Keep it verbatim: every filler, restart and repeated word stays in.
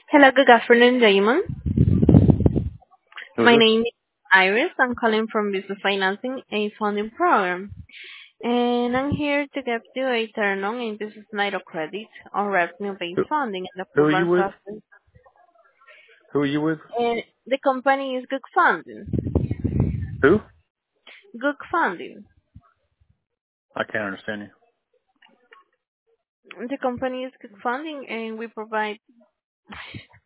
Hello, good afternoon, Damon. Who's My this? name is Iris. I'm calling from Business Financing, a funding program. And I'm here to give you a turn on in business line of credit or revenue-based Who, funding in the who are program you with? process. Who are you with? And the company is Good Funding. Who? Good Funding. I can't understand you. The company is Good Funding, and we provide